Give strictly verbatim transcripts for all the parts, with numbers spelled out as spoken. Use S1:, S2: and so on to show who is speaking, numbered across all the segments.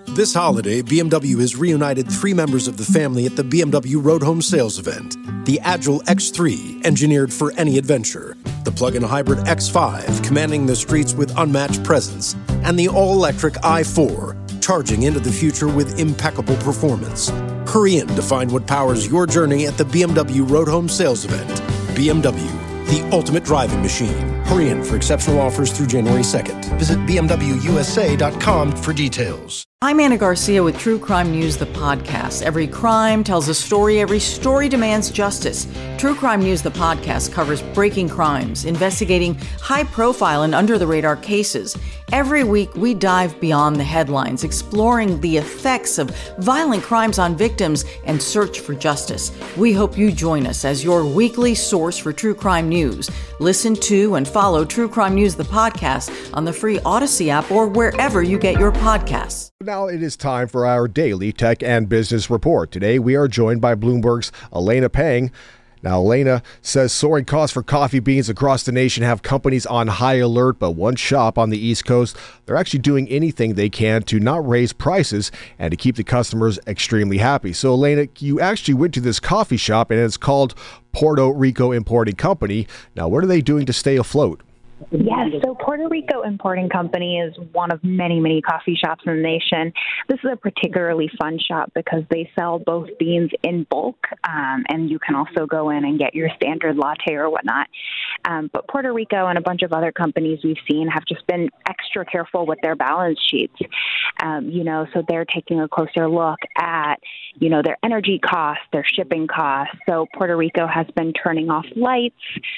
S1: This holiday, B M W has reunited three members of the family at the B M W Road Home Sales event. The Agile X three, engineered for any adventure. The plug-in hybrid X five, commanding the streets with unmatched presence. And the all-electric i four, charging into the future with impeccable performance. Hurry in to find what powers your journey at the B M W Road Home Sales event. B M W, the ultimate driving machine. Hurry in for exceptional offers through January second. Visit b m w u s a dot com for details.
S2: I'm Anna Garcia with True Crime News, the podcast. Every crime tells a story. Every story demands justice. True Crime News, the podcast, covers breaking crimes, investigating high-profile and under-the-radar cases. Every week, we dive beyond the headlines, exploring the effects of violent crimes on victims and search for justice. We hope you join us as your weekly source for true crime news. Listen to and follow True Crime News, the podcast, on the free Odyssey app or wherever you get your podcasts.
S3: Now it is time for our daily tech and business report. Today we are joined by Bloomberg's Elena Pang. Now Elena says soaring costs for coffee beans across the nation have companies on high alert, but one shop on the East Coast, they're actually doing anything they can to not raise prices and to keep the customers extremely happy. So Elena, you actually went to this coffee shop and it's called Puerto Rico Importing Company. Now what are they doing to stay afloat?
S4: Yes, so Puerto Rico Importing Company is one of many, many coffee shops in the nation. This is a particularly fun shop because they sell both beans in bulk, um, and you can also go in and get your standard latte or whatnot. Um, but Puerto Rico and a bunch of other companies we've seen have just been extra careful with their balance sheets. Um, you know, so they're taking a closer look at, you know, their energy costs, their shipping costs. So Puerto Rico has been turning off lights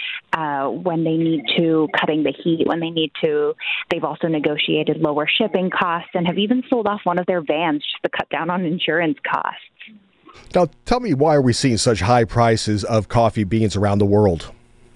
S4: uh, when they need to, cutting the heat when they need to. They've also negotiated lower shipping costs and have even sold off one of their vans just to cut down on insurance costs.
S3: Now, tell me, why are we seeing such high prices of coffee beans around the world?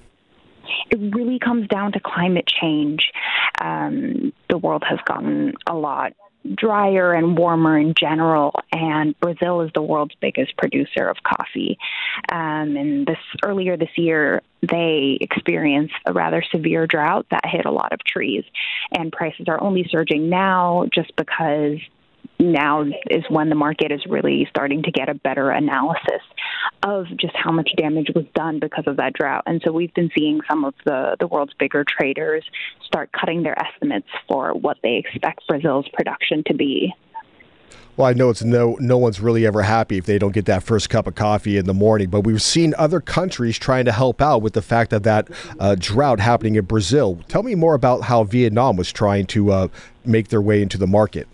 S4: It really comes down to climate change. Um, the world has gotten a lot drier and warmer in general, and Brazil is the world's biggest producer of coffee. Um, and this earlier this year, they experienced a rather severe drought that hit a lot of trees, and prices are only surging now just because now is when the market is really starting to get a better analysis of just how much damage was done because of that drought. And so we've been seeing some of the, the world's bigger traders start cutting their estimates for what they expect Brazil's production to be.
S3: Well, I know it's no no one's really ever happy if they don't get that first cup of coffee in the morning, but we've seen other countries trying to help out with the fact of that uh, drought happening in Brazil. Tell me more about how Vietnam was trying to uh, make their way into the market.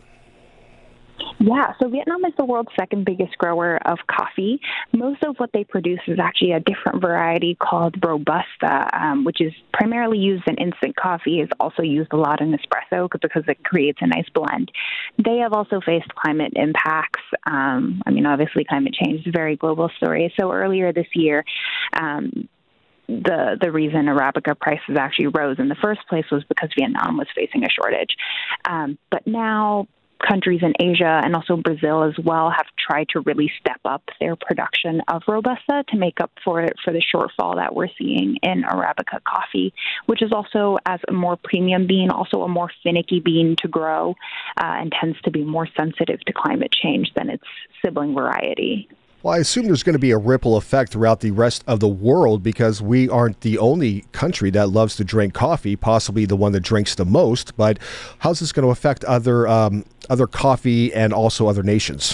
S4: Yeah, so Vietnam is the world's second biggest grower of coffee. Most of what they produce is actually a different variety called Robusta, um, which is primarily used in instant coffee. It's also used a lot in espresso because it creates a nice blend. They have also faced climate impacts. Um, I mean, obviously climate change is a very global story. So earlier this year, um, the the reason Arabica prices actually rose in the first place was because Vietnam was facing a shortage. Um, but now countries in Asia and also Brazil as well have tried to really step up their production of Robusta to make up for it for the shortfall that we're seeing in Arabica coffee, which is also, as a more premium bean, also a more finicky bean to grow uh, and tends to be more sensitive to climate change than its sibling variety.
S3: Well, I assume there's going to be a ripple effect throughout the rest of the world because we aren't the only country that loves to drink coffee, possibly the one that drinks the most. But how's this going to affect other um, other coffee and also other nations?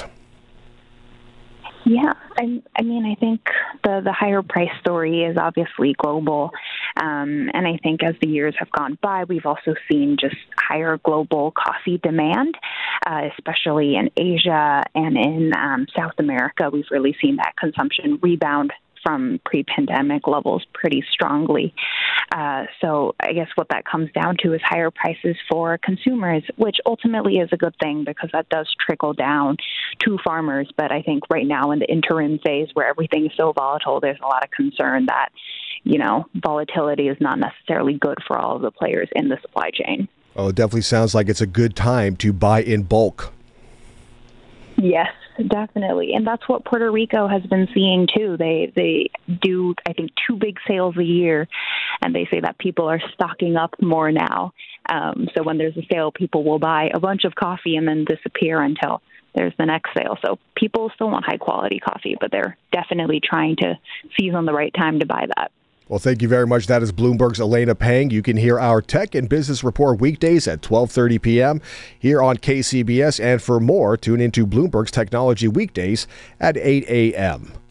S4: Yeah, I, I mean, I think the, the higher price story is obviously global. Um, and I think as the years have gone by, we've also seen just higher global coffee demand, uh, especially in Asia and in um, South America. We've really seen that consumption rebound from pre-pandemic levels pretty strongly. Uh, so I guess what that comes down to is higher prices for consumers, which ultimately is a good thing because that does trickle down to farmers. But I think right now in the interim phase where everything is so volatile, there's a lot of concern that, you know, volatility is not necessarily good for all of the players in the supply chain.
S3: Oh, it definitely sounds like it's a good time to buy in bulk.
S4: Yes, definitely. And that's what Puerto Rico has been seeing too. They they do, I think, two big sales a year, and they say that people are stocking up more now. Um, so when there's a sale, people will buy a bunch of coffee and then disappear until there's the next sale. So people still want high quality coffee, but they're definitely trying to seize on the right time to buy that.
S3: Well, thank you very much. That is Bloomberg's Elena Pang. You can hear our Tech and Business Report weekdays at twelve thirty p.m. here on K C B S. And for more, tune into Bloomberg's Technology weekdays at eight a.m.